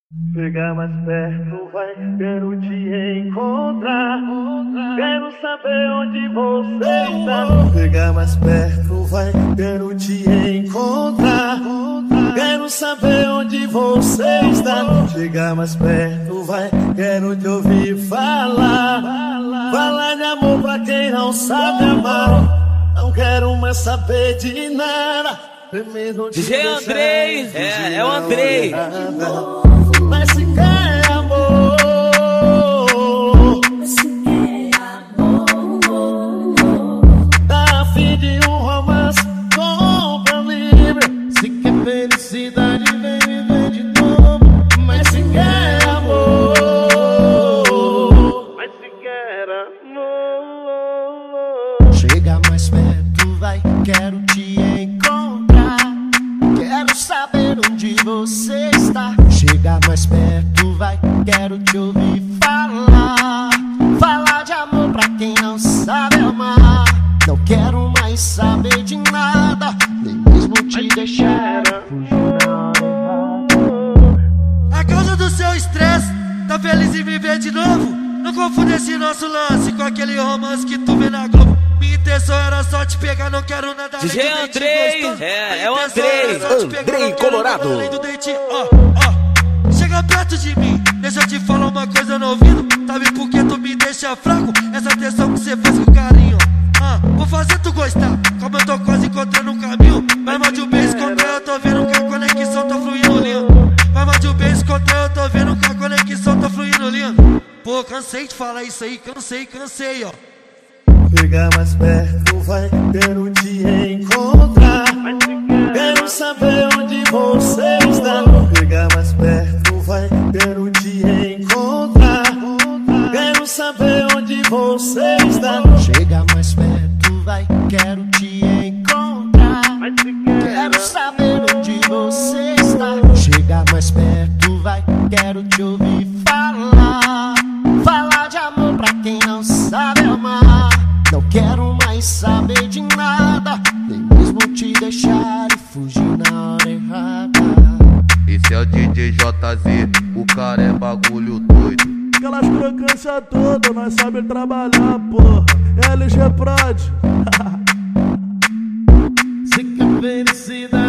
Chega mais perto, vai, quero te encontrar. Quero saber onde você está. Chega mais perto, vai, quero te encontrar. Quero saber onde você está. Chega mais perto, vai, quero te ouvir falar. Falar de amor pra quem não sabe amar. Não quero mais saber de nada. DJ Andrei, é o Andrei. Mas se quer amor, tá a fim de um romance, compra livre. Se quer felicidade, vem viver de novo. Mas se quer amor, mas se quer amor. Chega mais perto, vai, quero te encontrar. Quero saber onde você está. Chega mais perto, vai, quero te ouvir falar. Falar de amor pra quem não sabe amar. Não quero mais saber de nada, nem mesmo te deixar fugir na hora errada. A causa do seu estresse, tá feliz em viver de novo? Não confunda esse nosso lance com aquele romance que tu vê na Globo. Minha intenção era só te pegar, não quero nada além DJ do date Andrei, gostoso. é o Andrei. Andrei Colorado. Além do date, chega perto de mim, deixa eu te falar uma coisa no ouvido. Sabe por que tu me deixa fraco? Essa atenção que cê faz com carinho. Vou fazer tu gostar, como eu tô quase encontrando um caminho. Vai mal de um beijo contra eu tô vendo que a conexão tá fluindo lindo. Vai mal de um beijo contra eu tô vendo que a conexão tá fluindo lindo. Pô, cansei de falar isso aí, cansei, ó. Chega mais perto, vai, quero te encontrar. Quero saber onde você está. Chega mais perto, vai, quero te encontrar. Quero saber onde você está. Chega mais perto, vai, quero te encontrar. Quero saber onde você está. Chega mais perto, vai, quero te ouvir falar. Falar de amor pra quem não sabe amar. Não quero mais saber de nada, nem mesmo te deixar e fugir na hora errada. Esse é o DJ JZ, o cara é bagulho doido. Aquelas crocâncias todas, nós sabe trabalhar, porra. LG Prod. Se quer felicidade.